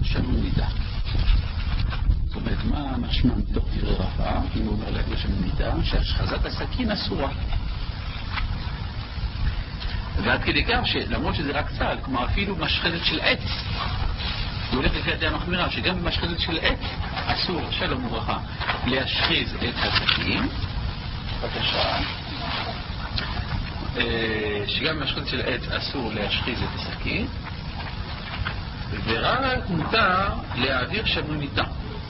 שמעון מיתה. זאת אומרת, מה משמע מתוך דברי רבא, אם הוא אומר להעביר שמעון מיתה, שהשחזת הסכין אסורה. ועד כדי כך שלמרות שזה רק צהל, כלומר אפילו משחזת של עץ, הוא הולך לפי הדעה המחמירה, שגם במשחזת של עץ אסור, שלום וברכה, להשחיז את הסכין. בבקשה. שגם במשחזת של עץ אסור להשחיז את הסכין, ורק מותר להעביר שמעון מיתה.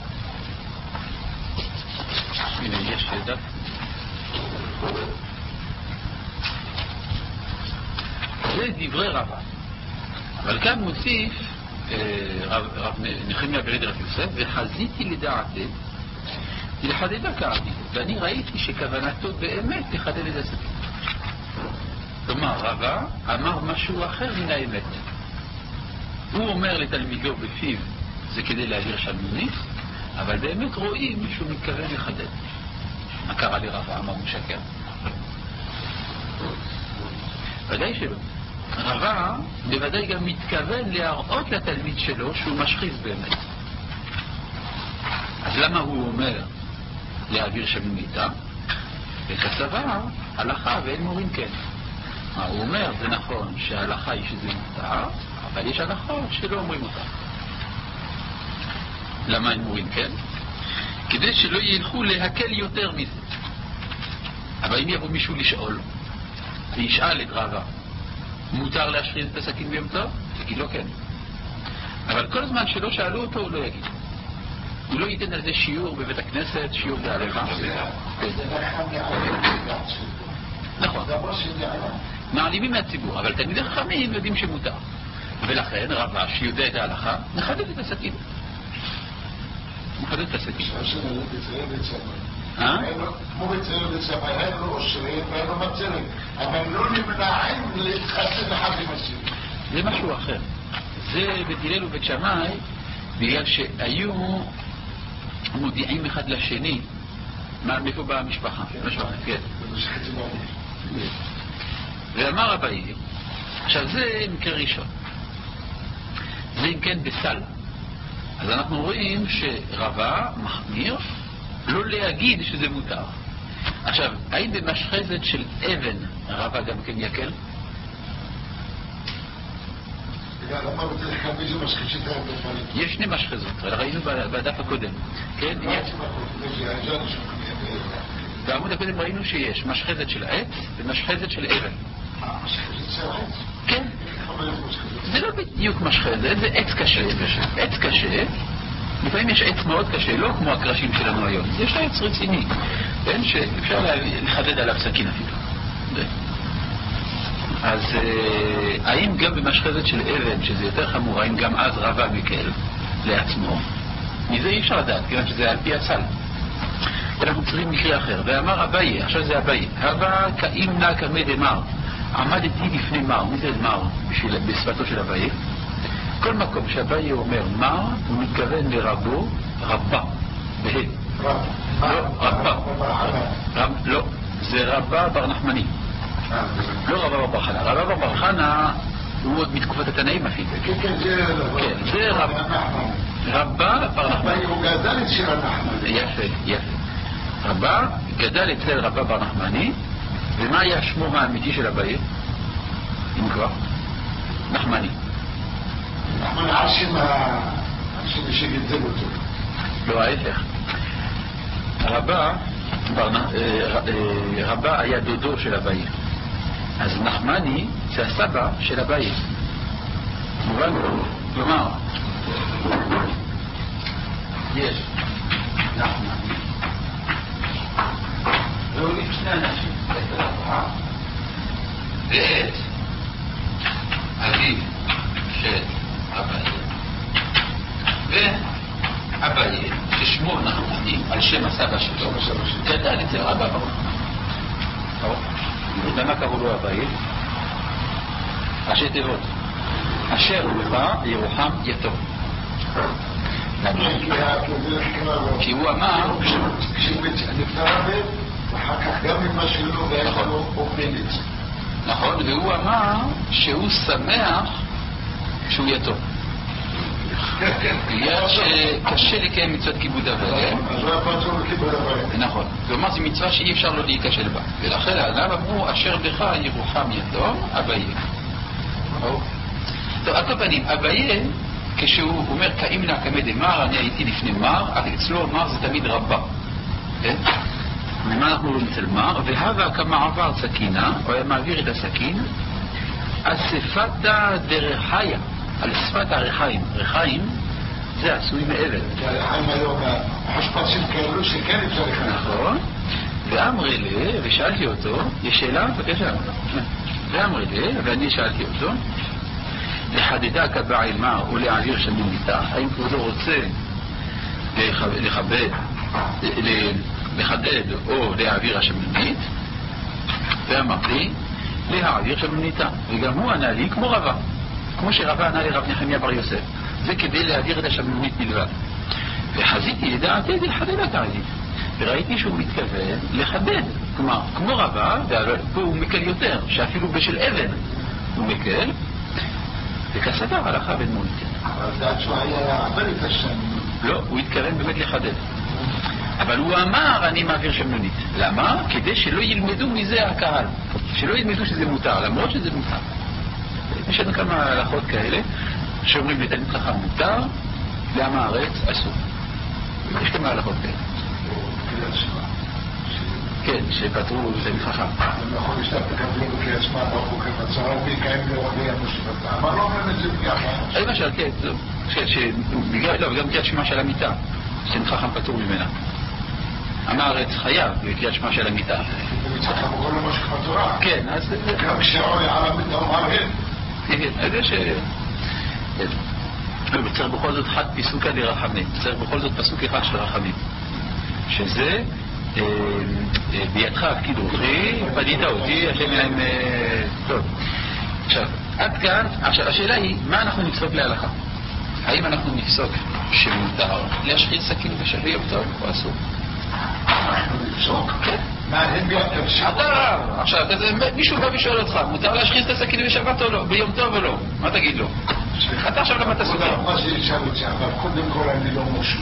הנה, יש דף. זה דברי רבא. אבל כאן מוסיף רב נחמיה בן רב יוסף, וחזיתי לדעתי לחדדה כאבי, ואני ראיתי שכוונתו באמת לחדד את הסכין. כלומר, רבא אמר משהו אחר מן האמת. הוא אומר לתלמידו בפיו זה כדי להעביר שמעונית, אבל באמת רואים שהוא מתכוון לחדד. מה קרה לרבא? אמר הוא משקר? ודאי שלא. רבא בוודאי גם מתכוון להראות לתלמיד שלו שהוא משחיז באמת. אז למה הוא אומר להעביר שמעון מיתה? וכסבר הלכה ואין מורים כן. הוא אומר, זה נכון שההלכה היא שזה מותר, אבל יש הלכות שלא אומרים אותה. למה אין מורים כן? כדי שלא ילכו להקל יותר מזה. אבל אם יבוא מישהו לשאול, וישאל את רבא, מותר להשחיז את הסכין ביום טוב? תגיד לו כן. אבל כל זמן שלא שאלו אותו, הוא לא יגיד. הוא לא ייתן על זה שיעור בבית הכנסת, שיעור בהלכה. נכון. מעלימים מהציבור, אבל תלמידי חכמים יודעים שמותר. ולכן רבא שיודע את ההלכה, מחדד את הסכין. מחדד את הסכין. כמו בצעיר בצבא, הם לא אושרים והם לא מצרים, אבל לא נמנעים להתחסן אחד עם השני. זה משהו אחר. זה בית הלל ובית שמאי, בגלל שהיו מודיעים אחד לשני מאיפה באה המשפחה. כן. ואמר אביי, עכשיו זה מקרה ראשון. זה אם כן בסל. אז אנחנו רואים שרבא מחמיר לא להגיד שזה מותר. עכשיו, האם במשחזת של אבן רבא גם כן יקל? יש שני משחזות, ראינו בדף הקודם. כן? בעמוד הקודם ראינו שיש משחזת של עץ ומשחזת של אבן. משחזת של עץ? כן. זה לא בדיוק משחזת, זה עץ קשה. עץ קשה, לפעמים יש עץ מאוד קשה, לא כמו הקרשים שלנו היום. יש עץ רציני, כן? שאפשר לחדד עליו סכין אפילו. אז האם גם במשחזת של אבן, שזה יותר חמור, האם גם אז רבא מקל לעצמו? מזה אי אפשר לדעת, כיוון שזה על פי הסל. אנחנו צריכים מקרה אחר. ואמר אביי, עכשיו זה אביי, הבא כאם נא כמד אמר, עמדתי לפני מר. מי זה מר בשפתו של אביי? כל מקום שאביי אומר מר, הוא מתכוון לרבו, רבא, בהד. לא, רבא. לא, זה רבא בר נחמני. לא רבא בר חנה. רבא בר חנה הוא עוד מתקופת התנאים אפילו. כן, זה רבא בר נחמני. הוא גדל אצל הנחמני. יפה. רבא גדל אצל רבא בר נחמני, ומה היה שמו האמיתי של אביי? אם כבר? נחמני. נחמני עשם שגדל אותו. לא, ההפך. רבא היה דודו של אביי. אז נחמני זה הסבא של אביי. מובן? כלומר, יש נחמני. ועולים שני אנשים אצל אברהם, ואת אביו של אביי, ואביי, ששמו נחמני, על שם הסבא שלו, גדל אצל רבא בר נחמני. למה קראו לו אביי? ראשי תיבות. אשר לך ירוחם יתום. כי הוא אמר כשנפטר הבן, ואחר כך גם ממה שלו והיה לו אופנית. נכון, והוא אמר שהוא שמח שהוא יתום. בגלל שקשה לקיים מצוות כיבוד אב ואם. אז לא פטור לכיבוד אב ואם. נכון. כלומר, זו מצווה שאי אפשר לא להיכשל בה. ולכן הענב אמרו, אשר בך ירוחם יתום, אביה. טוב, על כל פנים, אביה, כשהוא אומר, כאימנה כמד אמר, אני הייתי לפני מר, אצלו מר זה תמיד רבה. כן? ומה אנחנו רואים אצל מר? והווה כמעבר סכינה, הוא היה מעביר את הסכין, אספתה דרחיה, על שפת הרחיים. רחיים זה עשוי מאבן. הרחיים היום, השפצים כאלו שכן אפשר לכם. נכון. ואמרי לי, ושאלתי אותו, יש שאלה? בבקשה. ואמרי לי, ואני שאלתי אותו, לחדדה כבעל מר או להעביר שם מיתה, האם כבודו רוצה לחדד או להעביר השמינית? ואמרתי להעביר שמניתה, וגם הוא ענה לי כמו רבה, כמו שרבה ענה לרב נחמיה בר יוסף, זה כדי להעביר את השמינית בלבד. וחזיתי לדעתי לחדד התעזית, וראיתי שהוא מתכוון לחדד, כלומר כמו רבה, ופה הוא מקל יותר, שאפילו בשל אבן הוא מקל, וכסדר הלכה בן מוניטין. אבל זה שהוא היה עבר את השם. לא, הוא התכוון באמת לחדד. אבל הוא אמר, אני מעביר שמנונית. למה? כדי שלא ילמדו מזה הקהל. שלא ילמדו שזה מותר, למרות שזה מותר. יש לנו כמה הלכות כאלה, שאומרים לתלמיד חכם מותר, לעם הארץ אסור. יש כמה הלכות כאלה. כן, שפטרו לתלמיד חכם. אני יכול לשתף תקבלו בקריאת שמע ברוך כבצרה וביקיים לרבי המושבתה. אבל לא אומרים את זה בגלל. למשל, כן, וגם קריאת שמע של המיטה, שתלמיד חכם פטור ממנה. עם הארץ חייב בקריאת שמע של המיטה. ומצד חמור למה שכתורה. כן, אז... גם כשעוי על המיטה הוא מרהב. כן, אז יש... וצריך בכל זאת חד פיסוקה לרחמים. צריך בכל זאת פסוק אחד של רחמים. שזה... בידך הפקיד אותי, פדית אותי, השם אליהם... טוב. עכשיו, עד כאן... עכשיו, השאלה היא, מה אנחנו נפסוק להלכה? האם אנחנו נפסוק שמותר להשחית סכין בשבי יום טוב או אסור? אנחנו נפסוק? כן. מה, הם ביותר שירות? אתה רב. עכשיו, מישהו בא ושואל אותך, מותר להשחית את הסכין בשבת או לא? ביום טוב או לא? מה תגיד לו? אתה עכשיו למה אתה סוגר? מה שישאל אותי, אבל קודם כל אני לא מושמע.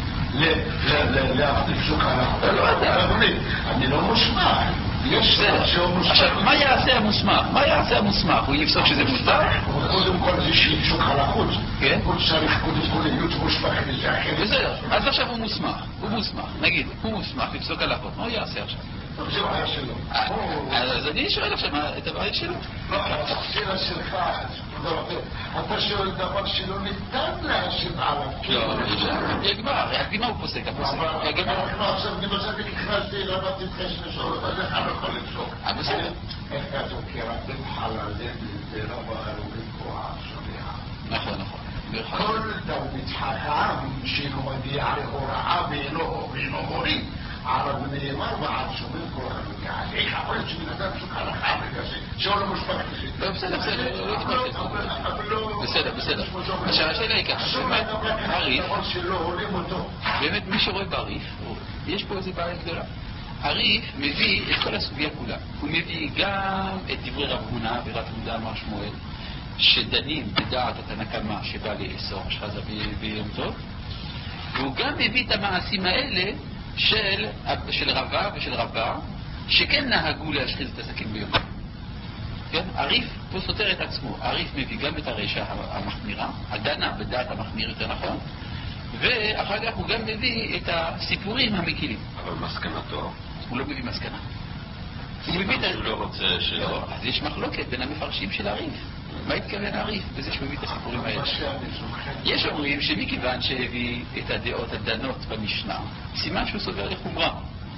לפסוק הלכות. לא יודע. אני לא מושמע. יש סדר שהוא מושמע. עכשיו, מה יעשה המוסמך? מה יעשה המוסמך? הוא יפסוק שזה מותר? קודם כל זה שיפסוק הלכות. כן? הוא צריך קודם כל להיות מושמע כדי שאחר. בסדר. אז עכשיו הוא מוסמך. הוא מוסמך. נגיד, הוא מוסמך לפסוק הלכות. מה הוא יעשה עכשיו? זה בעיה שלו. אז אני שואל עכשיו את הבעיה שלו. לא, השאלה שלך, אתה שואל דבר שלא ניתן להשיב עליו. לא, יגמר, מה הוא פוסק? אנחנו עכשיו נמצא בככנסתי למדתי תחש לשאול, אבל איך אני יכול לפסוק? בסדר. איך כתוב כרבים חללים ברב הרוגים כוח שמיעה. נכון, נכון. כל תלמיד חכם שאינו מגיע להוראה ואינו מורים עליו נאמר ועד שומעים כל הנוגע. איך יכול להיות שמן אדם פסוק הלכה בגלל שהוא לא מושפע כזה? לא, בסדר, לא תתפרק. בסדר. עכשיו, השאלה היא ככה, באמת, הריף, באמת מי שרואה בריף, יש פה איזה בעיה גדולה. הריף מביא את כל הסוגיה כולה. הוא מביא גם את דברי רב הונא ורב יהודה אמר שמואל, שדנים בדעת התנא קמא שבא לאסור שחזה ביום טוב, והוא גם מביא את המעשים האלה של רבה ושל רבה, שכן נהגו להשחיז את הסכין ביום טוב. כן? הריף פה סותר את עצמו. הריף מביא גם את הרשע המחמירה, הדנה בדעת המחמיר יותר נכון, ואחר כך הוא גם מביא את הסיפורים המקילים. אבל מסקנתו? הוא לא מביא מסקנה. הוא לא רוצה ש... לא, אז יש מחלוקת בין המפרשים של הריף. מה התכוון הריף בזה שהוא מביא את הסיפורים האלה? יש אומרים שמכיוון שהביא את הדעות הדנות במשנה, סימן שהוא סובר לחומרה.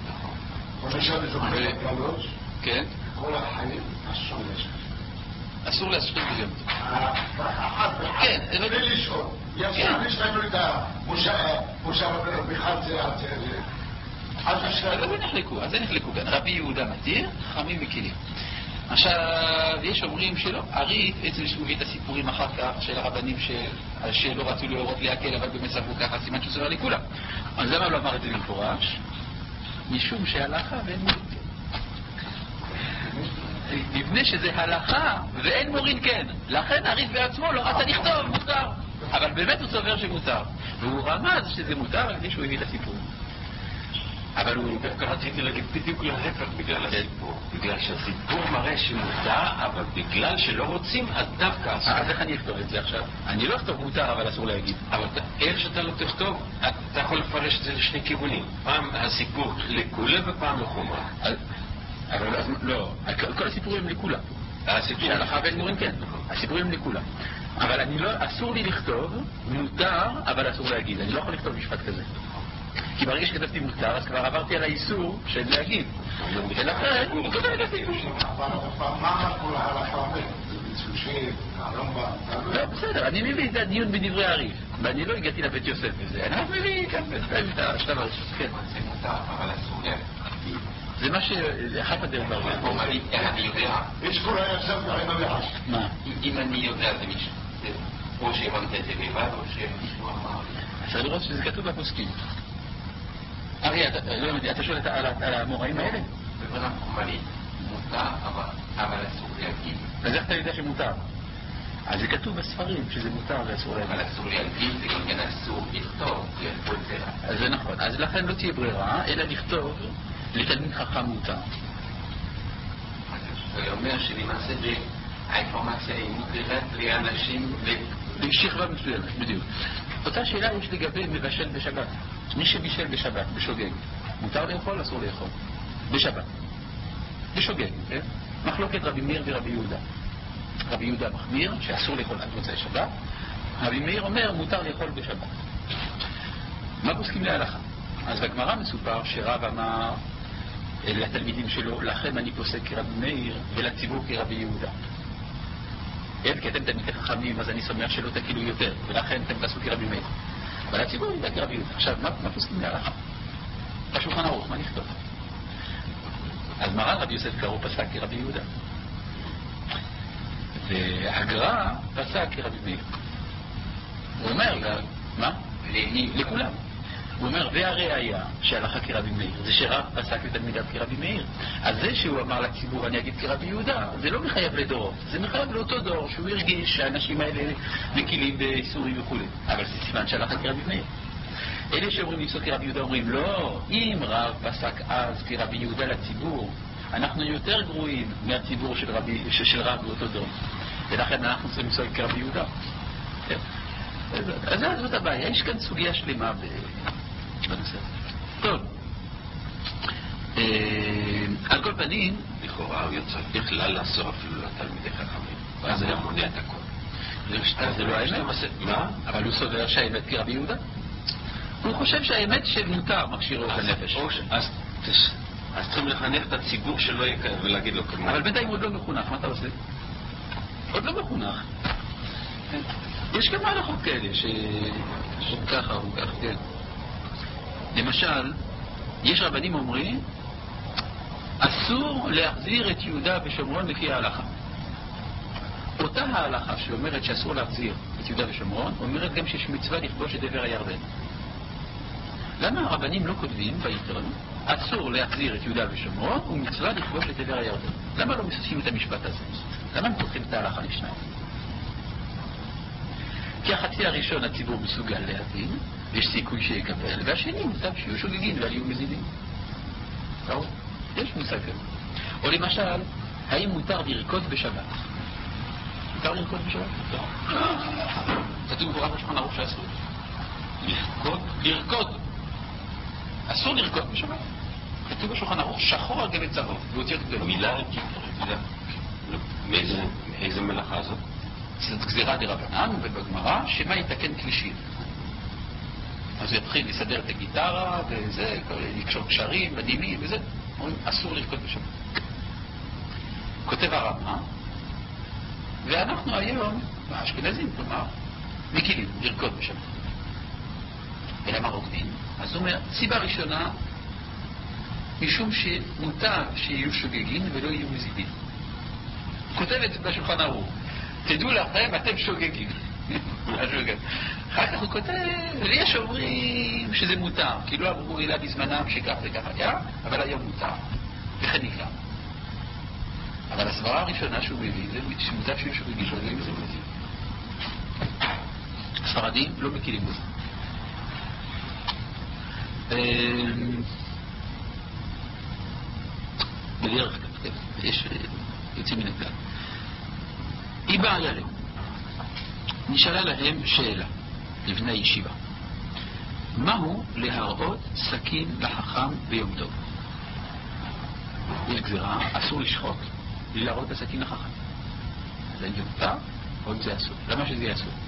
כן? כל החיים אסור לשחק. אסור להשחית ביום טוב. כן, בלי לשאול. יש לנו את המושב בכלל זה... אז הם נחלקו כאן. רבי יהודה מתיר, חכמים מקילים. עכשיו, יש אומרים שלא. הריף, עצם שהוא הביא את הסיפורים אחר כך של הרבנים שלא רצו להורות להקל, אבל באמת סברו ככה, סימן שהוא סובר לכולם. אז למה לא אמר את זה במפורש? משום שהלכה ואין מורין כן. מפני שזה הלכה ואין מורין כן. לכן הריף בעצמו לא רצה לכתוב, מותר. אבל באמת הוא סובר שמותר. והוא רמז שזה מותר על ידי שהוא הביא את הסיפור. אבל הוא... דווקא רציתי להגיד בדיוק להפך בגלל הסיפור. בגלל שהסיפור מראה שמותר, אבל בגלל שלא רוצים, אז דווקא אסור. אז איך אני אכתוב את זה עכשיו? אני לא אכתוב מותר, אבל אסור להגיד. אבל איך שאתה לא תכתוב, אתה יכול לפרש את זה לשני כיוונים. פעם הסיפור לכולה ופעם לחומרה. אבל לא, כל הסיפורים לכולה. שהלכה ואדמו"רים כן, הסיפורים לכולה. אבל אני לא, אסור לי לכתוב מותר, אבל אסור להגיד. אני לא יכול לכתוב משפט כזה. כי ברגע שכתבתי מותר, אז כבר עברתי על האיסור של להגיד. ולכן, הוא כתב להגיד. אבל מה כל ההלכה אומרת? זה מצושים, הרמב"ם, לא, בסדר, אני מביא את הדיון בדברי הרי"ף, ואני לא הגעתי לבית יוסף בזה. אני רק מביא כאן את השלב הראשון. כן. זה מותר, אבל אסור להגיד. זה מה שאחת הדרך בעולם. אני יודע. יש כל הישר כהן המעש. מה? אם אני יודע, זה מישהו. או שהבנת את זה לבד, או שמישהו אמר. אפשר לראות שזה כתוב בפוסקים. אריה, אתה שואל על המוראים האלה? בבנה חומרית, מותר, אבל אסור להגיד. אז איך אתה יודע שמותר? אז זה כתוב בספרים שזה מותר ואסור להגיד. אבל אסור להגיד, זה גם כן אסור לכתוב, זה כל זה. אז זה נכון. אז לכן לא תהיה ברירה, אלא לכתוב לתלמיד חכם מותר. זה אומר שלמעשה האינפורמציה היא מותרת לאנשים לשכבה מסוימת, בדיוק. אותה שאלה יש לגבי מבשל בשבת. מי שבישל בשבת, בשוגג, מותר לאכול, אסור לאכול. בשבת. בשוגג, כן? מחלוקת רבי מאיר ורבי יהודה. רבי יהודה מחמיר שאסור לאכול עד מוצאי שבת. רבי מאיר אומר מותר לאכול בשבת. מה פוסקים להלכה? אז בגמרא מסופר שרב אמר לתלמידים שלו, לכם אני פוסק כרבי מאיר ולציבור כרבי יהודה. כן, כי אתם תלמידי חכמים, אז אני שמח שלא תקילו יותר, ולכן אתם תעשו כרבי מאיר. אבל הציבור ידע כרבי יהודה. עכשיו, מה פוסקים להלכה? בשולחן ערוך, מה נכתוב? אז מרן רבי יוסף קארו פסק כרבי יהודה. והגר"א פסק כרבי מאיר. הוא אומר, מה? לכולם. הוא אומר, והראיה שהלכה כרבי מאיר, זה שרב פסק לתלמידיו כרבי מאיר. אז זה שהוא אמר לציבור, אני אגיד כרבי יהודה, זה לא מחייב לדורות, זה מחייב לאותו דור שהוא הרגיש שהאנשים האלה מקילים באיסורים וכו'. אבל זה סימן שהלכה כרבי מאיר. אלה שאומרים לפסוק כרבי יהודה אומרים, לא, אם רב פסק אז כרבי יהודה לציבור, אנחנו יותר גרועים מהציבור של רב באותו דור. ולכן אנחנו צריכים לפסוק כרבי יהודה. כן? אז זאת הבעיה, יש כאן סוגיה שלמה בנושא. טוב, על כל פנים, לכאורה הוא יוצא בכלל לאסור אפילו לתלמידי חכמים, ואז היה מונע את הכל. זה לא האמת? מה? אבל הוא סובר שהאמת כרבי יהודה? הוא חושב שהאמת שמותר מכשירו את הנפש. אז צריכים לחנך את הציבור שלא יהיה כאלה ולהגיד לו כמובן. אבל בינתיים הוא עוד לא מחונך, מה אתה עושה? עוד לא מחונך. יש כמה הלכות כאלה שככה הוא כך, כן. למשל, יש רבנים אומרים, אסור להחזיר את יהודה ושומרון לפי ההלכה. אותה ההלכה שאומרת שאסור להחזיר את יהודה ושומרון, אומרת גם שיש מצווה לכבוש את עבר הירדן. למה הרבנים לא כותבים בעיתון, אסור להחזיר את יהודה ושומרון ומצווה לכבוש את עבר הירדן? למה לא מסושים את המשפט הזה? למה הם פותחים את ההלכה לשניים? כי החצי הראשון הציבור מסוגל להבין, יש סיכוי שיקבל, והשני מוטב שיהיו שוגגים ואל יהיו מזידים. ברור? יש מושג כזה. או למשל, האם מותר לרקוד בשבת? מותר לרקוד בשבת? כתוב מפורש בשולחן ערוך שאסור. לרקוד. אסור לרקוד בשבת. כתוב בשולחן ערוך שחור על גבי צהוב, באותיות גדולות. מילה מאיזה מלאכה זאת? זאת גזירה דרבנן, ובגמרא שמה יתקן קלישים. אז הוא יתחיל לסדר את הגיטרה וזה, לקשור קשרים, בדימים וזה. אומרים, אסור לרקוד בשבת. כותב הרמ"א, ואנחנו היום, האשכנזים, כלומר, מקילים לרקוד בשבת. ולמה רוקדים? אז הוא אומר, סיבה ראשונה, משום שמותר שיהיו שוגגים ולא יהיו מזידים. הוא כותב את זה בשולחן ערוך. תדעו לכם, אתם שוגגים. אחר כך הוא כותב, ויש אומרים שזה מותר, כי לא אמרו אלא בזמנם שכך וכך היה, אבל היום מותר. וכן נקרא. אבל הסברה הראשונה שהוא מביא, זה שמותר שיהיו שוגגים ולא יהיו מזידים. ספרדים לא מכירים בזה. בדרך כלל, יש יוצאים מן הכלל. היא באה עליהם. נשאלה להם שאלה, לבני ישיבה. מהו להראות סכין לחכם ביום טוב? יש גזירה, אסור לשחוט, בלי להראות את הסכין לחכם. אז אין יותר, או אם זה אסור. למה שזה יהיה אסור?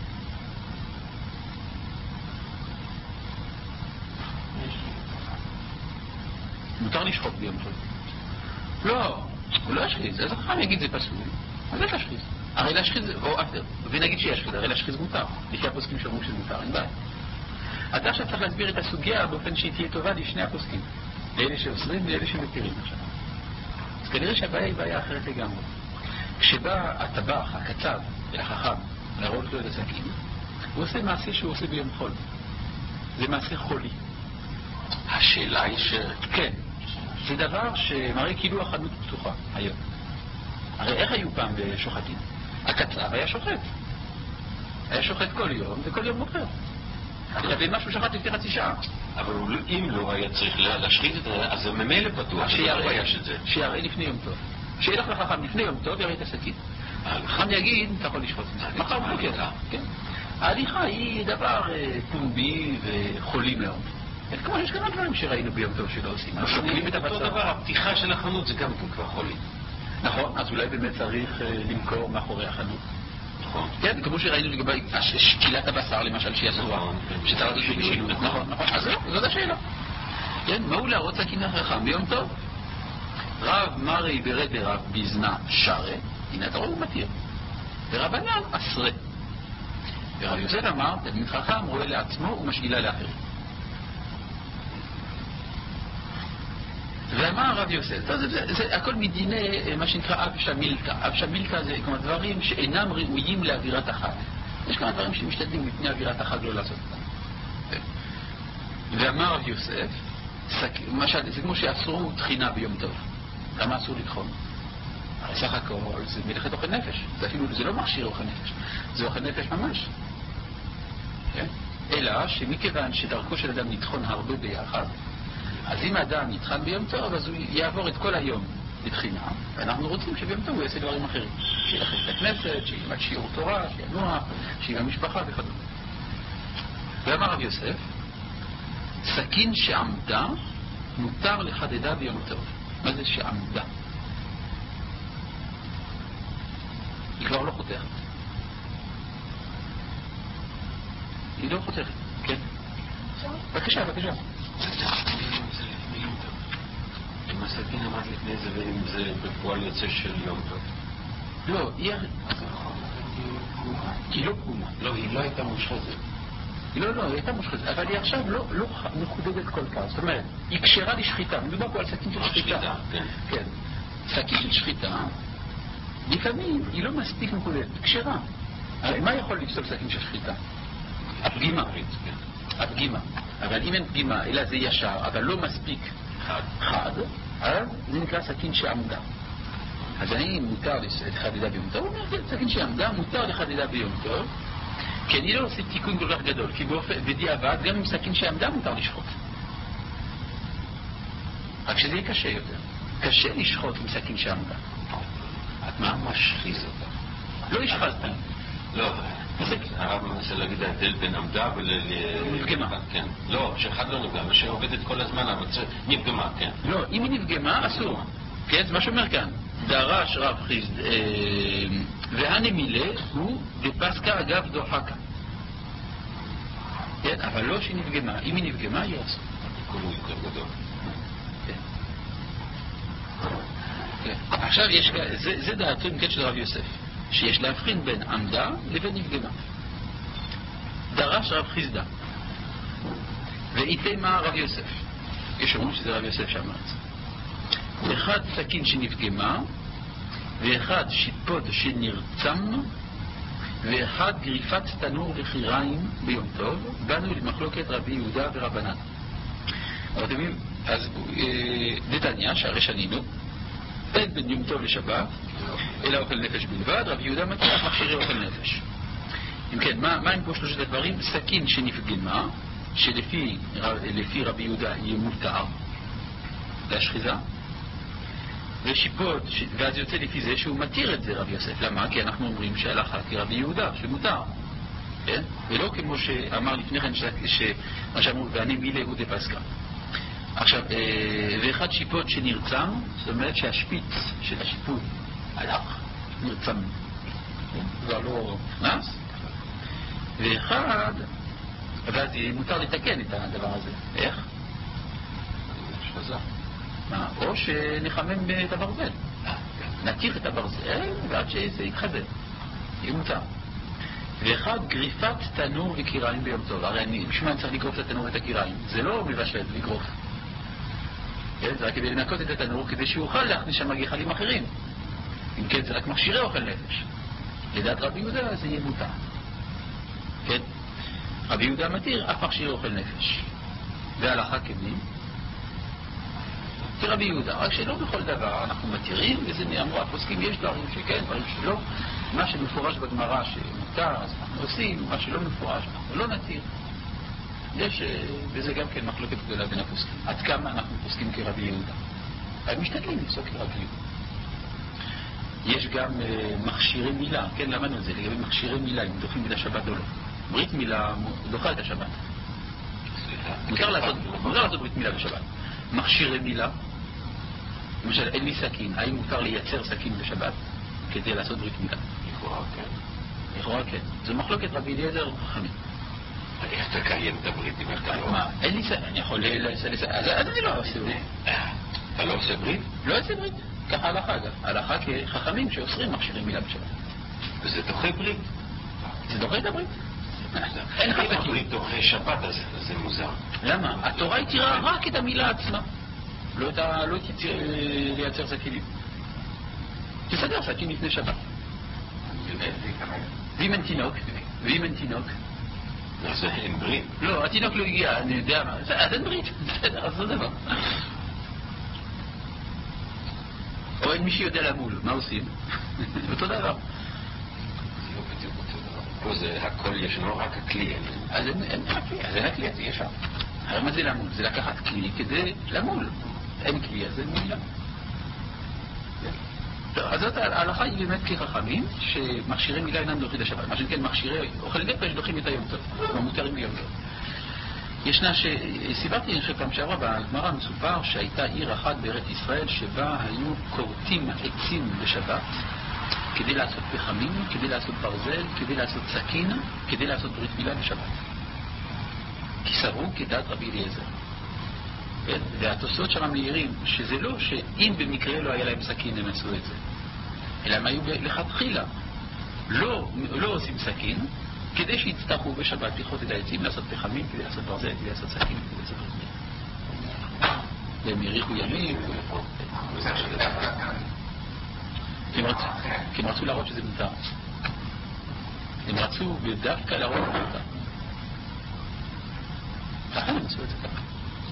מותר לשחוט ביום טוב. לא, הוא לא ישחיז, אז החכם יגיד זה פסול, אז לא תשחיז. הרי להשחיז, ונגיד שישחיז, הרי להשחיז מותר. לפי הפוסקים שאומרים שזה מותר, אין בעיה. אתה עכשיו צריך להסביר את הסוגיה באופן שהיא תהיה טובה לשני הפוסקים. לאלה שאוסרים ולאלה שמתירים עכשיו. אז כנראה שהבעיה היא בעיה אחרת לגמרי. כשבא הטבח, הקצב, אל החכם, להראות לו את הסכין, הוא עושה מעשה שהוא עושה ביום חול. זה מעשה חולי. השאלה היא כן. זה דבר שמראה כאילו החנות פתוחה היום. הרי איך היו פעם בשוחטים? הקצב היה שוחט. היה שוחט כל יום, וכל יום מוכר. עכשיו, משהו שחט לפני חצי שעה. אבל אם לא היה צריך להשחית את זה, אז זה ממילא פתוח. שיראה לפני יום טוב. שילך לחכם לפני יום טוב, יראה את הסכין. החכם יגיד, אתה יכול לשחוט. מחר בוקר. ההליכה היא דבר פומבי וחולי מאוד. כמו שיש כמה דברים שראינו ביום טוב שלא עושים. שוקלים את אותו דבר, הפתיחה של החנות זה גם כבר חולי. נכון, אז אולי באמת צריך למכור מאחורי החנות. נכון. כן, כמו שראינו לגבי שקילת הבשר למשל שהיא אסורה. שצריך לשאול בשילוב. נכון, נכון. אז זאת השאלה. כן, מהו להראות סכין לחכם ביום טוב? רב מרי ברדי רב ביזנה שרה, הנה אתה רואה הוא מתיר. ורבנן אסרה. ורב יוסף אמר, תלמיד חכם רואה לעצמו ומשגילה לאחרים. ואמר רב יוסף, זה הכל מדיני מה שנקרא אבשמילתא. אבשמילתא זה כמה דברים שאינם ראויים לאווירת החג. יש כמה דברים שמשתדלים מפני אווירת החג לא לעשות אותם. ואמר רב יוסף, זה כמו שאסרו תחינה ביום טוב. למה אסור לטחון? הרי סך הכל זה מלאכת אוכל נפש. זה לא מכשיר אוכל נפש, זה אוכל נפש ממש. אלא שמכיוון שדרכו של אדם נטחון הרבה ביחד, אז אם האדם יטחן ביום טוב, אז הוא יעבור את כל היום לתחינה, ואנחנו רוצים שביום טוב הוא יעשה דברים אחרים. שילך את הכנסת, שילמד שיעור תורה, שינוע, שיהיה המשפחה וכדומה. ואמר רב יוסף, סכין שעמדה מותר לחדדה ביום טוב. מה זה שעמדה? היא כבר לא חותכת. היא לא חותכת, כן? בבקשה, בבקשה. אם הסכין עמד לפני זה ואם זה בפועל יוצא של יום טוב. לא, היא לא פגומה. לא, היא לא הייתה מושחזת. לא, היא הייתה מושחזת, אבל היא עכשיו לא מחודדת כל כך. זאת אומרת, היא קשרה לשחיטה. מדובר פה על סכין של שחיטה. כן. סכין של שחיטה, לפעמים היא לא מספיק מחודדת, היא קשרה. הרי מה יכול לפסול סכין של שחיטה? הפגימה. הפגימה. אבל אם אין פגימה, אלא זה ישר, אבל לא מספיק חד, אז זה נקרא סכין שעמדה. אז אני מותר לחדדה ביום טוב, סכין שעמדה מותר לחדדה ביום טוב, כי אני לא עושה תיקון כל כך גדול, כי בדיעבד גם עם סכין שעמדה מותר לשחוט. רק שזה יהיה קשה יותר. קשה לשחוט עם סכין שעמדה. את מה משחיז אותה? לא השחזתי. לא, הרב מנסה להגיד ההבדל בין עמדה נפגמה. כן. לא, שאחד לא נפגמה, שעובדת כל הזמן, אבל נפגמה, כן. לא, אם היא נפגמה, אסור. כן, זה מה שאומר כאן. דרש רב חיסד, והנמילה הוא בפסקה אגב דוחקה. כן, אבל לא שהיא נפגמה. אם היא נפגמה, היא אסור. הכל הוא יותר גדול. כן. עכשיו זה דעתו עם קטע של רב יוסף. שיש להבחין בין עמדה לבין נפגמה. דרש רב חיסדה ואיתי מה רב יוסף. יש אומרים שזה רב יוסף שאמר את זה. אחד סכין שנפגמה, ואחד שיפוד שנרצם, ואחד גריפת תנור וחיריים ביום טוב. באנו למחלוקת רבי יהודה ורבנן. אבל אתם יודעים, אז נתניה שהרי שנינו אין בין יום טוב לשבת אלא אוכל נפש בלבד. רבי יהודה מתיר מכשירי אוכל נפש. אם כן, מה הם פה שלושת הדברים? סכין שנפגמה, שלפי רבי יהודה יהיה מותר להשחיזה, ושיפוט, ואז יוצא לפי זה שהוא מתיר את זה רבי יוסף. למה? כי אנחנו אומרים שהלכה כרבי יהודה, שמותר. כן? ולא כמו שאמר לפני כן, מה שאמרו, ואני מילי הוא דפסקה. עכשיו, ואחד שיפוט שנרצם, זאת אומרת שהשפיץ של השיפוט הלך, נרצם. כבר לא נכנס. ואחד, ואז מותר לתקן את הדבר הזה. איך? שחזה. מה? או שנחמם את הברזל. נתיר את הברזל ועד שזה יתחזל. יהיה מותר. ואחד, גריפת תנור וקיריים ביום טוב. הרי בשביל מה אני צריך לגרוף את התנור ואת הקיריים? זה לא מבשל לגרוף. זה רק כדי לנקות את התנור, כדי שיוכל להכניס שם גחלים אחרים. אם כן, זה רק מכשירי אוכל נפש. לדעת רבי יהודה זה יהיה מותר. כן? רבי יהודה מתיר אף מכשירי אוכל נפש. והלכה כדין כרבי יהודה, רק שלא בכל דבר אנחנו מתירים, וזה אמרו הפוסקים, יש דברים שכן, דברים שלא. מה שמפורש בגמרא שמותר, אז אנחנו עושים, מה שלא מפורש, אנחנו לא נתיר. יש, וזה גם כן מחלוקת גדולה בין הפוסקים. עד כמה אנחנו פוסקים כרבי יהודה? הם משתדלים לפסוק כרבי יהודה. יש גם מכשירי מילה, כן, למדנו את זה, לגבי מכשירי מילה, אם דוחים את השבת או לא. ברית מילה דוחה את השבת. מותר לעשות ברית מילה בשבת. מכשירי מילה, למשל, אין לי סכין, האם מותר לייצר סכין בשבת כדי לעשות ברית מילה? לכאורה כן. לכאורה כן. זו מחלוקת רבי אליעזר וחכמים. איך תקיים את הברית אם אתה לא... מה? אין לי סכין, אני יכול לעשות... אז אני לא עושה ברית. אתה לא עושה ברית? לא עושה ברית. ככה הלכה אגב. הלכה כחכמים שאוסרים מכשירי מילה בשבת. וזה דוחה ברית? זה דוחה את הברית. אין לך סכין. הברית דוחה שבת, אז זה מוזר. למה? התורה התירה רק את המילה עצמה. לא לייצר סכינים. תסדר סכין לפני שבת. ואם אין תינוק? אז אין ברית. לא, התינוק לא הגיע, אני יודע מה. אז אין ברית. בסדר, אז זה דבר. או אין מי שיודע למול, מה עושים? אותו דבר. זה לא בדיוק אותו דבר. פה זה הכל ישנו, רק הכלי. אז אין הכלי, אז אין הכלי, אז ישר. הרי מה זה למול? זה לקחת כלי כדי למול. אין כלי, אז אין מילה. אז זאת ההלכה היא באמת כחכמים, שמכשירי מילה אינם דוחים את השבת. מה שכן, מכשירי אוכל נפש דוחים את היום טוב, או מותרים ביום טוב. ישנה סיברתי, אני חושב פעם שעברה, בגמרא מסופר שהייתה עיר אחת בארץ ישראל שבה היו כורתים עצים בשבת כדי לעשות פחמים, כדי לעשות ברזל, כדי לעשות סכין, כדי לעשות ברית מילה בשבת. כי סברו כדעת רבי אליעזר. והתוספות שם מעירים שזה לא שאם במקרה לא היה להם סכין הם עשו את זה, אלא הם היו לכתחילה לא עושים סכין כדי שיצטרכו בשבת לכרות את העצים, לעשות פחמים, כדי לעשות ברזל, כדי לעשות סכין, כדי לעשות ברזל. והם הריחו ימים כי הם רצו להראות שזה מותר. הם רצו דווקא להראות שזה מותר. ככה הם עשו את זה ככה.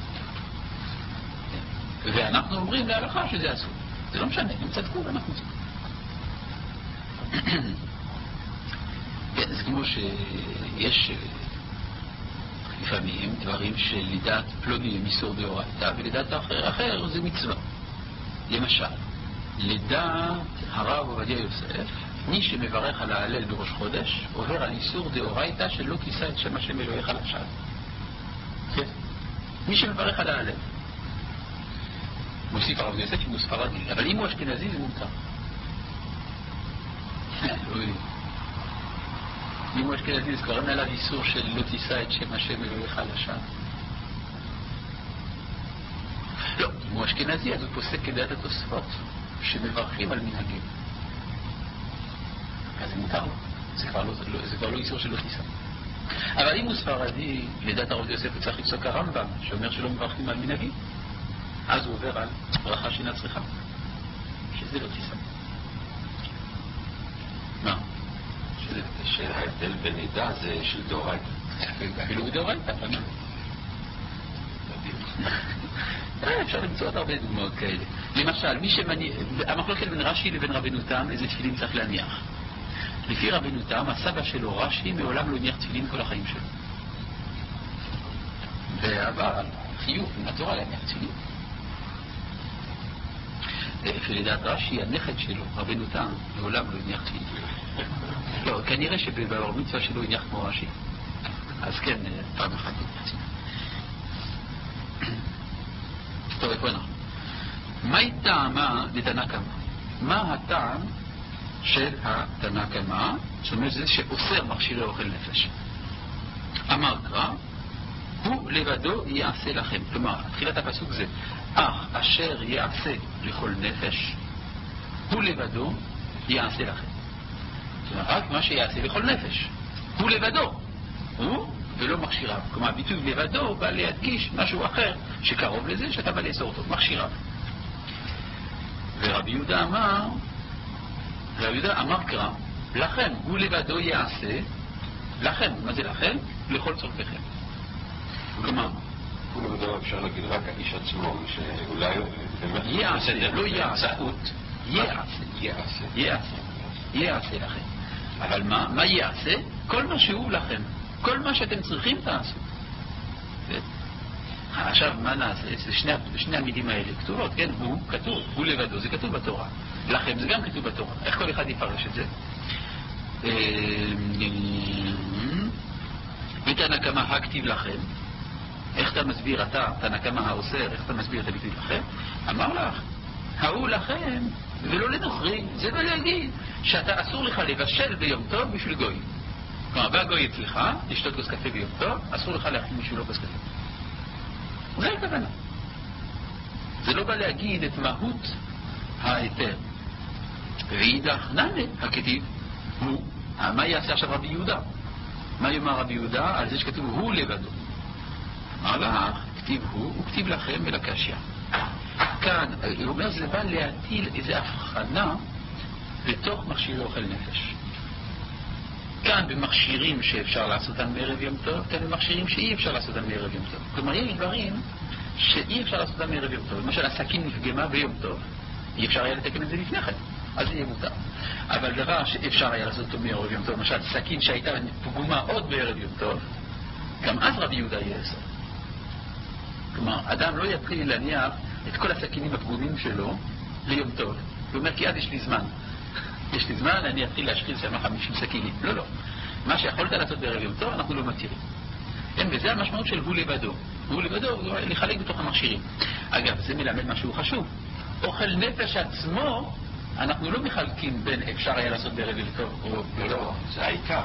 ואנחנו אומרים להלכה שזה אסור. זה לא משנה, הם צדקו ואנחנו צדקו. זה כמו שיש לפעמים דברים שלדעת פלוני הם איסור דאורייתא ולדעת אחר זה מצווה. למשל, לדעת הרב עובדיה יוסף, מי שמברך על ההלל בראש חודש עובר על איסור דאורייתא שלא תישא את שם השם אלוהיך לשווא. כן? מי שמברך על ההלל מוסיף הרב יוסף אם הוא ספרדי, אבל אם הוא אשכנזי זה מותר. אם הוא אשכנזי זה קוראים עליו איסור של לא תישא את שם השם אלוהיך לשווא. לא, אם הוא אשכנזי אז הוא פוסק כדעת התוספות שמברכים על מנהגים. אז זה מותר לו. זה כבר לא איסור של לא תישא. אבל אם הוא ספרדי, לדעת הרב יוסף הוא צריך לפסוק הרמב"ם שאומר שלא מברכים על מנהגים. אז הוא עובר על ברכה שאינה צריכה, שזה לא תישא. מה? שההבדל בין עדה זה של דאורייתא. אפילו בדאורייתא, פנה. אפשר למצוא עוד הרבה דוגמאות כאלה. למשל, המחלוקת בין רש"י לבין רבנו תם, איזה תפילין צריך להניח. לפי רבינו תם, הסבא שלו רש"י מעולם לא הניח תפילין כל החיים שלו. ועבר חיוב מן התורה להניח תפילין. ולדעת רש"י, הנכד שלו, רבינו תם, מעולם לא הניח תפילין. לא, כנראה שבבר מצווה שלו הניח כמו רש"י. אז כן, פעם אחת הניח תפילין. טוב, איפה אנחנו? מהי טעמה לתנא קמא? מה הטעם של התנא קמא? זאת אומרת, זה שאוסר מכשירי אוכל נפש. אמר קרא, הוא לבדו יעשה לכם. כלומר, תחילת הפסוק זה, אך אשר יעשה לכל נפש, הוא לבדו יעשה לכם. זאת אומרת, רק מה שיעשה לכל נפש. הוא לבדו. הוא ולא מכשיריו. כלומר, הביטוי לבדו בא להדגיש משהו אחר שקרוב לזה שאתה בא לאסור אותו, מכשיריו. ורבי יהודה אמר קרא, לכם, הוא לבדו יעשה, לכם, מה זה לכם? לכל צורככם. כלומר, הוא לבדו אפשר להגיד רק האיש עצמו, שאולי יעשה, לא יעשה, יעשה לכם. אבל מה יעשה? כל מה שהוא לכם. כל מה שאתם צריכים תעשו. עכשיו, מה נעשה? שני המילים האלה כתובות, כן? הוא כתוב, הוא לבדו, זה כתוב בתורה. לכם זה גם כתוב בתורה. איך כל אחד יפרש את זה? ותנא קמא הכתיב לכם. איך אתה מסביר, תנא קמא האוסר, איך אתה מסביר את הביטוי לכם? אמר לך, ההוא לכם ולא לנוכרים. זה בא להגיד שאתה אסור לך לבשל ביום טוב בשביל גוי. כלומר, בא גוי אצלך, לשתות כוס קפה ביום טוב, אסור לך להכין בשבילו כוס קפה. זה הכוונה. זה לא בא להגיד את מהות ההיתר. ואידך נמי הכתיב הוא. מה יעשה עכשיו רבי יהודה? מה יאמר רבי יהודה על זה שכתוב הוא לבדו? אמר לך, כתיב הוא כתיב לכם ולקשיא. כאן, הוא אומר, זה בא להטיל איזו הבחנה בתוך מכשירי אוכל נפש. כאן במכשירים שאפשר לעשותם בערב יום טוב, כאן במכשירים שאי אפשר לעשותם בערב יום טוב. כלומר, יש דברים שאי אפשר לעשותם בערב יום טוב. למשל, הסכין נפגמה ביום טוב, אי אפשר היה לתקן את זה לפני כן, אז זה יהיה מותר. אבל דבר שאפשר היה לעשות אותו בערב יום טוב, למשל, סכין שהייתה פגומה עוד בערב יום טוב, גם אז רבי יהודה יאסר. כלומר, אדם לא יתחיל להניח את כל הסכינים הפגומים שלו ליום טוב. הוא אומר, כי אז יש לי זמן. יש לי זמן, אני אתחיל להשחיל שם 50 סכינים. לא, לא. מה שיכולת לעשות בערב יום טוב, אנחנו לא מתירים. כן, וזה המשמעות של הוא לבדו. הוא לבדו, הוא לחלק בתוך המכשירים. אגב, זה מלמד משהו חשוב. אוכל נפש עצמו, אנחנו לא מחלקים בין אפשר היה לעשות בערב יום טוב או לא. זה העיקר.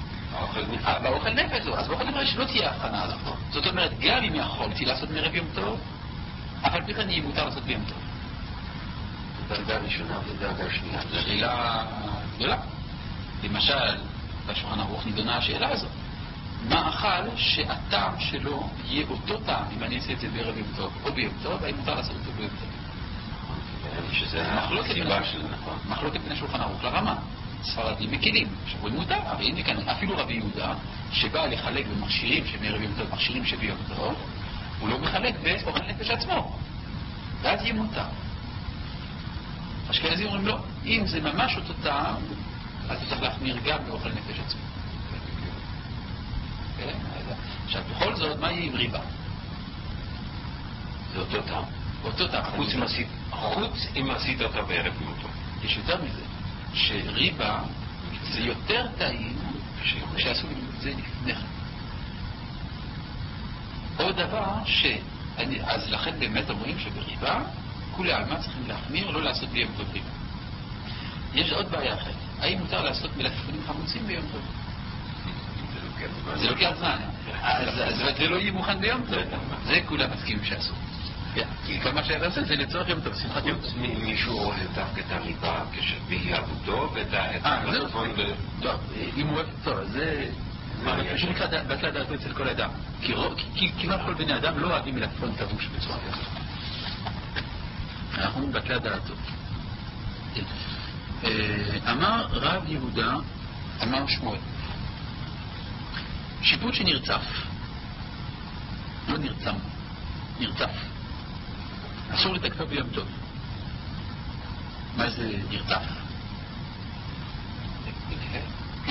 באוכל נפש זו. אז באוכל נפש לא תהיה הבחנה הזאת. זאת אומרת, גם אם יכולתי לעשות בערב יום טוב, אבל בכלל יהיה מותר לעשות ביום טוב. דרגה ראשונה ודרגה שנייה. זו שאלה גדולה. למשל, בשולחן ערוך נידונה השאלה הזאת. מה אכל שהטעם שלו יהיה אותו טעם, אם אני אעשה את זה בערב יום טוב או ביום טוב, האם מותר לעשות את זה ביום טוב? שזה מחלוקת בין השולחן ערוך לרמה. ספרדים מקילים, שאומרים מותר, אבל הנה כאן אפילו רבי יהודה, שבא לחלק במכשירים שמערב יום טוב, מכשירים שביום טוב, הוא לא מחלק באוכל נפש עצמו. ואז יהיה מותר. אשכנזים אומרים לא, אם זה ממש אותו טעם, אז צריך להחמיר גם באוכל נפש עצמו. עכשיו, בכל זאת, מה יהיה עם ריבה? זה אותו טעם. אותו טעם. חוץ אם עשית אותה בערב יום טוב. יש יותר מזה, שריבה זה יותר טעים שעשו את זה לפני כן. עוד דבר אז לכן באמת אומרים שבריבה כולי עלמא צריכים להחמיר, לא לעשות ביום טוב ריבה. יש עוד בעיה אחרת. האם מותר לעשות מלפפונים חמוצים ביום טוב? זה לוקח זמן. אז זה לא יהיה מוכן ביום טוב. זה כולם מסכימים שעשו. כי כל מה שאתה עושה זה לצורך יום טוב, שמחת יום טוב. מישהו אוהב דווקא את הריבה בהיעבודו ואת המלפפון לא, אם הוא אוהב טוב, זה פשוט נקרא בטלה דעתו אצל כל אדם. כי כמעט כל בני אדם לא אוהבים מלפפון טבוש בצורה כזאת. אנחנו אומרים בטלה דעתו. אמר רב יהודה, אמר שמואל, שיפוט שנרצף, לא נרצם, נרצף. אסור לתקפו ביום טוב. מה זה נרצף?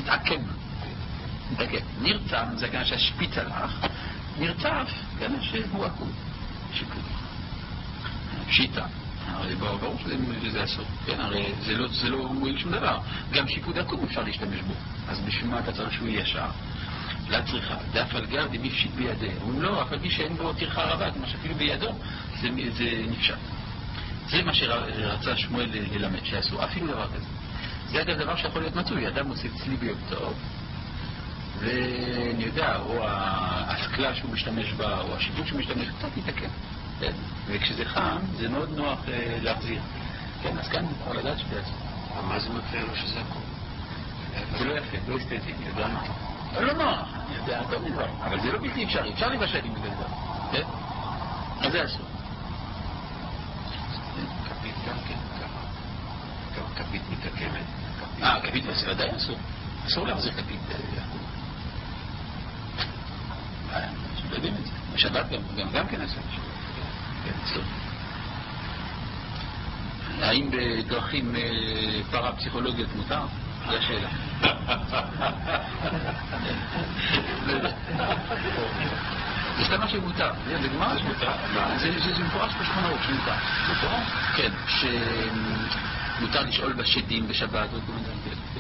מתעקם. נרצם זה כאן שהשפיץ הלך, נרצף, כן, שהוא עקום. שיפוט. שיטה. הרי ברור שזה אסור, כן? הרי זה לא מועיל שום דבר. גם שיפוד עקום אפשר להשתמש בו. אז בשביל מה אתה צריך שהוא ישר? לצריכה, דף על גר דמי פשיט בידי. הוא לא, אף על פי שאין בו טרחה רבה, כמו שאפילו בידו, זה נפשט. זה מה שרצה שמואל ללמד, שעשו אפילו דבר כזה. זה אגב דבר שיכול להיות מצוי, אדם עושה צלי ביום טוב, ואני יודע, או הסקלה שהוא משתמש בה, או השיפוט שהוא משתמש, קצת יתקן. כן? וכשזה חם, זה מאוד נוח להחזיר. כן, אז כאן נוכל לדעת שזה אסור. מה זה מפריע לו שזה עקום? זה לא יפה, לא אסתטי, אני יודע מה. לא נוח, אני יודע, טוב מדבר. אבל זה לא בלתי אפשרי, אפשר לבשל עם זה דבר. כן? אז זה אסור. כפית גם כן, גם כפית מתעקמת. כפית ודאי אסור. אסור להחזיר כפית. יודעים את זה. בשבת גם כן אסור. כן, אסור. האם בדרכים פרפסיכולוגיות מותר? זו השאלה. זה סתם מה שמותר. זה גמר שמותר. זה מפורש בשולחן ערוך שמותר. מותר? כן. שמותר לשאול בשדים בשבת או כל מיני דברים.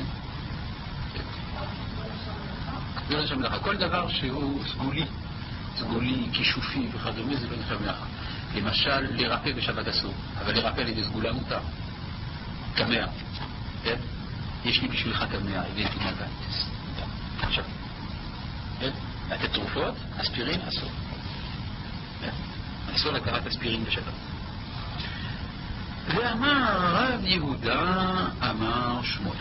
זה לא שם לך. כל דבר שהוא סגולי, כישופי וכדומה, זה לא נחשב מלאכה. למשל, לרפא בשבת אסור, אבל לרפא על ידי סגולה מותר. קמע. כן? יש לי בשבילך קמע, הבאתי מהבית. עכשיו. כן? לתת תרופות, אספירין אסור. כן? אסור לקחת אספירין בשבת. ואמר רב יהודה, אמר שמואל.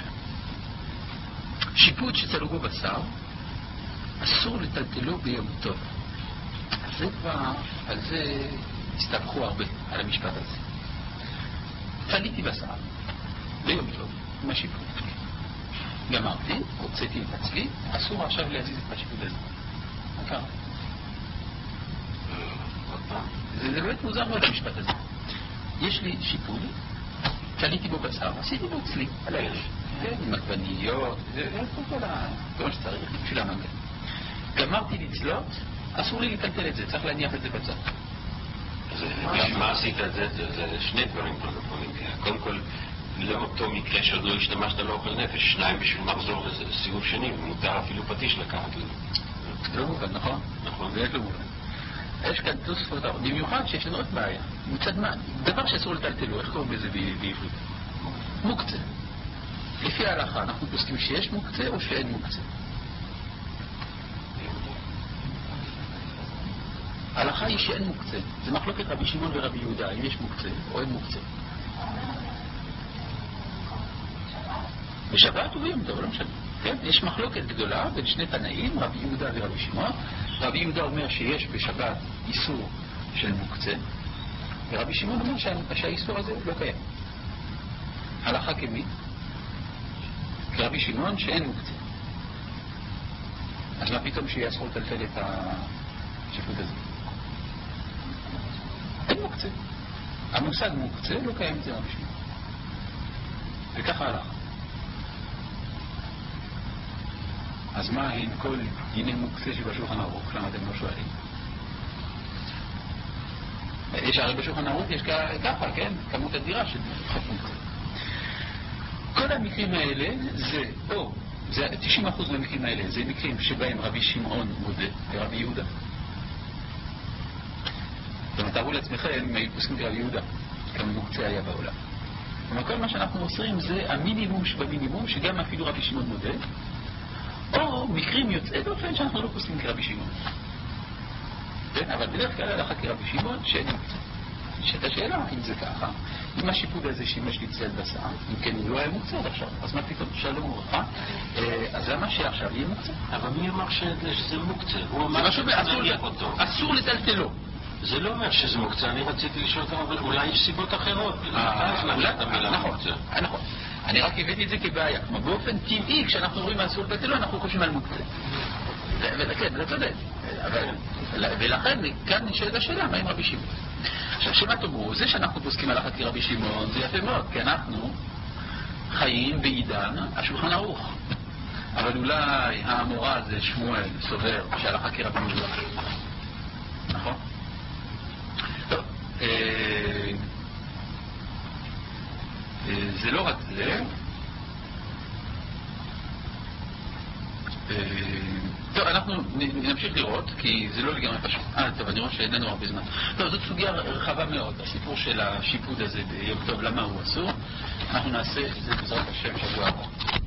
שיפוט שצלו בו בשר, אסור לטלטלו ביום טוב. אז זה כבר, על זה הסתבכו הרבה, על המשפט הזה. צליתי בשר, ביום טוב, עם השיפוט. גמרתי, הוצאתי את הצלי, אסור עכשיו להזיז את השיפוט הזה. מה קרה? זה באמת מוזר מאוד המשפט הזה. יש לי שיפוט, צליתי בו בשר, עשיתי בו צלי, על האש. עם עגבניות, כל מה שצריך, בשביל המנגל. גמרתי לצלות, אסור לי לטלטל את זה, צריך להניח את זה בצד. אז מה עשית את זה? זה שני דברים במקרה. קודם כל, לאותו מקרה שעוד לא השתמשת לאוכל נפש, שניים בשביל מחזור לסיבוב שני, ומותר אפילו פטיש לקחת לזה. זה לא מובן, נכון? נכון. זה לא מובן. יש כאן תוספות, במיוחד שיש לנו עוד בעיה. מצד מה? דבר שאסור לטלטלו, איך קוראים בזה בעברית? מוקצה. לפי ההלכה, אנחנו פוסקים שיש מוקצה או שאין מוקצה? ההלכה היא שאין מוקצה. זה מחלוקת רבי שמעון ורבי יהודה, אם יש מוקצה או אין מוקצה. בשבת וביום טוב, לא משנה. כן? יש מחלוקת גדולה בין שני תנאים, רבי יהודה ורבי שמעון. רבי יהודה אומר שיש בשבת איסור של מוקצה, ורבי שמעון אומר שהאיסור הזה לא קיים. הלכה כמי? כרבי שמעון שאין מוקצה. אז מה פתאום שיהיה אסור לטלטל את השיפוט הזה? אין מוקצה. המושג מוקצה לא קיים אצל רבי שמעון. וככה הלכה. אז מה עם כל דיני מוקצה שבשולחן ערוך? למה אתם לא שואלים? יש הרי בשולחן ערוך יש ככה, כן? כמות אדירה של חוק מוקצה. כל המקרים האלה זה, או, זה 90% מהמקרים האלה, זה מקרים שבהם רבי שמעון מודה ורבי יהודה. כלומר, תארו לעצמכם, הם היו פוסקים כרבי יהודה, כמה מוקצה היה בעולם. כלומר, כל מה שאנחנו עושים זה המינימום שבמינימום, שגם אפילו רבי שמעון מודה, או מקרים יוצאי דופן שאנחנו לא פוסקים כרבי שמעון. כן? אבל בדרך כלל הלכה כרבי שמעון שאין מוקצה. נשאלת השאלה, אם זה ככה, אם השיפוט הזה שימש לצלת בשר, אם כן הוא לא היה מוקצה עכשיו, אז מה פתאום שלום וברכה? אז למה שעכשיו יהיה מוקצה? אבל מי אמר שזה מוקצה? אסור לטלטלו. זה לא אומר שזה מוקצה, אני רציתי לשאול אותם, אבל אולי יש סיבות אחרות. נכון. אני רק הבאתי את זה כבעיה. כמו באופן טבעי, כשאנחנו רואים אסור לטלטלו, אנחנו חושבים על מוקצה. כן, זה צודק. ולכן, כאן נשאלת השאלה, מה עם רבי שמעון? עכשיו, שמה תאמרו, זה שאנחנו פוסקים הלכה כרבי שמעון, זה יפה מאוד, כי אנחנו חיים בעידן השולחן ערוך. אבל אולי האמורה זה שמואל סובר שהלכה כרבי יהודה. נכון? טוב, זה לא רק זה. טוב, אנחנו נמשיך לראות, כי זה לא לגמרי פשוט. טוב, אני רואה שאיננו הרבה זמן. טוב, זאת סוגיה רחבה מאוד, הסיפור של השיפוד הזה ביום טוב, למה הוא אסור. אנחנו נעשה את זה בעזרת השם שבוע הבא.